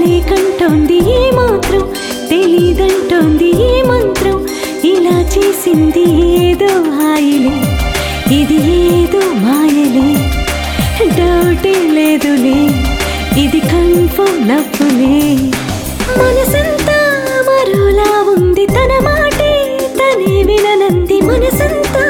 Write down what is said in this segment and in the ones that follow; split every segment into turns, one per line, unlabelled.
కలే కంటోంది ఏ మాత్రం తెలీదంటోంది ఏ మంత్రం ఇలా చేసింది ఏదో హాయిలే ఇది ఏదో మాయలే డౌటే లేదులే ఇది కన్ఫర్మ్ లవ్వులే మనసంతా మరోలా ఉంది తన మాటే తనే విననంది మనసంతా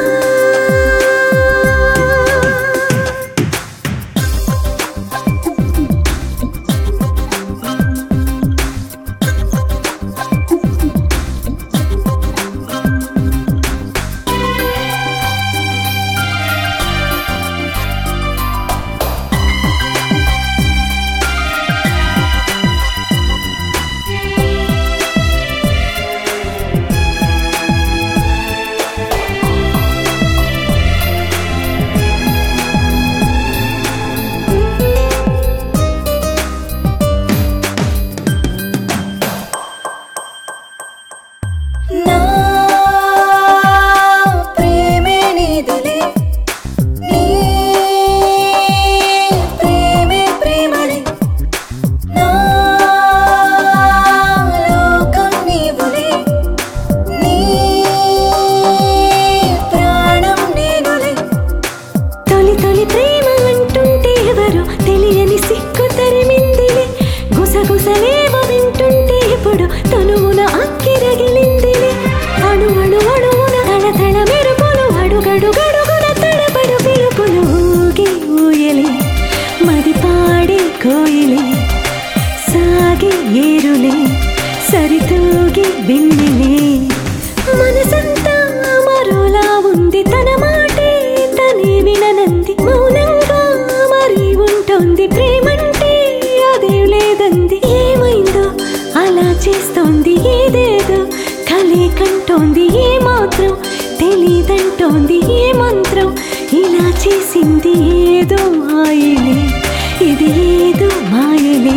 గుసగుసలేవ వింటుంటే ఇప్పుడు తనువున అక్కిరగిలిందిలే అణు అణు అణువున తళతళ మెరుపులు అడుగడుగడుగున తడబడు పిలుపులు ఊగి ఊయలే మది పాడే కోయిలే సాగి ఏరులే సరితూగి బిందిలే మనసంతా మరోలా ఉంది తన మాటే తనే విననంది మౌనంగా మరి ఉంటోంది ప్రేమంటే అదేం లేదంది ఏమైందో అలా చేస్తోంది ఏదేదో కలే కంటోంది ఏ మాత్రం తెలీదంటోంది ఏ మంత్రం ఇలా చేసింది ఏదో మాయలే ఇది ఏదో మాయలే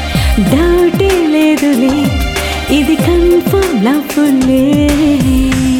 డౌటే లేదులే ఇది కన్ఫర్మ్ లవ్వులే